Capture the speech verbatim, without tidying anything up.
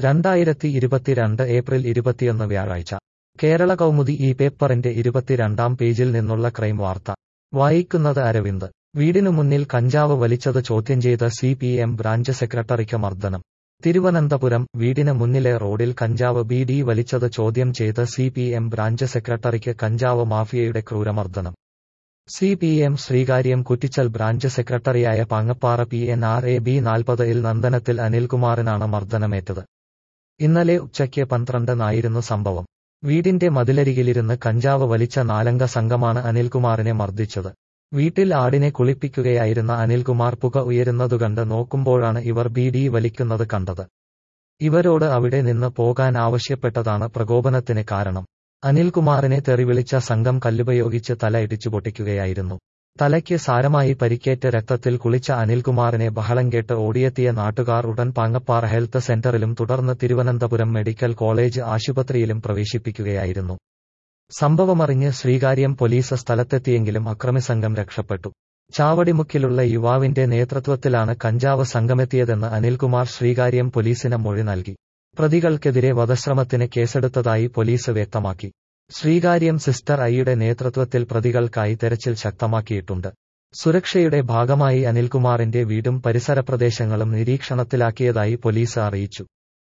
രണ്ടായിരത്തി ഇരുപത്തിരണ്ട് ഏപ്രിൽ ഇരുപത്തിയൊന്ന് വ്യാഴാഴ്ച കേരള കൗമുദി ഈ പേപ്പറിന്റെ ഇരുപത്തിരണ്ടാം പേജിൽ നിന്നുള്ള ക്രൈം വാർത്ത വായിക്കുന്നത് അരവിന്ദ്. വീടിനു മുന്നിൽ കഞ്ചാവ് വലിച്ചത് ചോദ്യം ചെയ്ത സി പി എം ബ്രാഞ്ച് സെക്രട്ടറിക്ക് മർദ്ദനം. തിരുവനന്തപുരം വീടിന് മുന്നിലെ റോഡിൽ കഞ്ചാവ് ബീഡി വലിച്ചത് ചോദ്യം ചെയ്ത് സി പി എം ബ്രാഞ്ച് സെക്രട്ടറിക്ക് കഞ്ചാവ് മാഫിയയുടെ ക്രൂരമർദ്ദനം. C P M Sreekaryam Kuttichal branch സെക്രട്ടറിയായ Pangappara P N R A B നാൽപ്പത് ഇൽ നന്ദനത്തിൽ അനിൽകുമാറിനാണ് മർദ്ദനമേറ്റത്. ഇന്നലെ ഉച്ചയ്ക്ക് പന്ത്രണ്ടിനായിരുന്നു സംഭവം. വീടിന്റെ മതിലരികിലിരുന്ന് കഞ്ചാവ് വലിച്ച നാലംഗ സംഘമാണ് അനിൽകുമാറിനെ മർദ്ദിച്ചത്. വീട്ടിൽ ആടിനെ കുളിപ്പിക്കുകയായിരുന്ന അനിൽകുമാർ പുക ഉയരുന്നതുകണ്ട് നോക്കുമ്പോഴാണ് ഇവർ ബീഡി വലിക്കുന്നത് കണ്ടത്. ഇവരോട് അവിടെ നിന്ന് പോകാൻ ആവശ്യപ്പെട്ടതാണ് പ്രകോപനത്തിന് കാരണം. അനിൽകുമാറിനെ തെറിവിളിച്ച സംഘം കല്ലുപയോഗിച്ച് തല ഇടിച്ചു പൊട്ടിക്കുകയായിരുന്നു. തലയ്ക്ക് സാരമായി പരിക്കേറ്റ് രക്തത്തിൽ കുളിച്ച അനിൽകുമാറിനെ ബഹളം കേട്ട് ഓടിയെത്തിയ നാട്ടുകാർ ഉടൻ പാങ്ങപ്പാറ ഹെൽത്ത് സെന്ററിലും തുടർന്ന് തിരുവനന്തപുരം മെഡിക്കൽ കോളേജ് ആശുപത്രിയിലും പ്രവേശിപ്പിക്കുകയായിരുന്നു. സംഭവമറിഞ്ഞ് ശ്രീകാര്യം പോലീസ് സ്ഥലത്തെത്തിയെങ്കിലും അക്രമിസംഘം രക്ഷപ്പെട്ടു. ചാവടിമുക്കിലുള്ള യുവാവിന്റെ നേതൃത്വത്തിലാണ് കഞ്ചാവ് സംഘമെത്തിയതെന്ന് അനിൽകുമാർ ശ്രീകാര്യം പോലീസിന് മൊഴി നൽകി. പ്രതികൾക്കെതിരെ വധശ്രമത്തിന് കേസെടുത്തതായി പോലീസ് വ്യക്തമാക്കി. ശ്രീകാര്യം സിസ്റ്റർ ഐയുടെ നേതൃത്വത്തിൽ പ്രതികൾക്കായി തെരച്ചിൽ ശക്തമാക്കിയിട്ടുണ്ട്. സുരക്ഷയുടെ ഭാഗമായി അനിൽകുമാറിന്റെ വീടും പരിസര പ്രദേശങ്ങളും നിരീക്ഷണത്തിലാക്കിയതായി പോലീസ് അറിയിച്ചു.